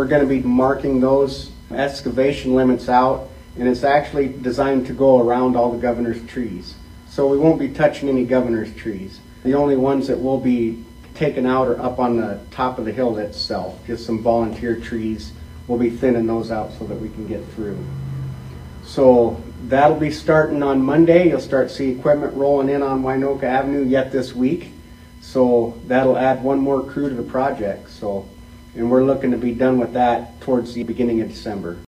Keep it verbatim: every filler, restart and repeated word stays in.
we're going to be marking those excavation limits out, and it's actually designed to go around all the governor's trees. So we won't be touching any governor's trees. The only ones that will be taken out are up on the top of the hill itself, just some volunteer trees. We'll be thinning those out so that we can get through. So that'll be starting on Monday. You'll start to see equipment rolling in on Winoka Avenue yet this week. So that'll add one more crew to the project. So, and we're looking to be done with that towards the beginning of December.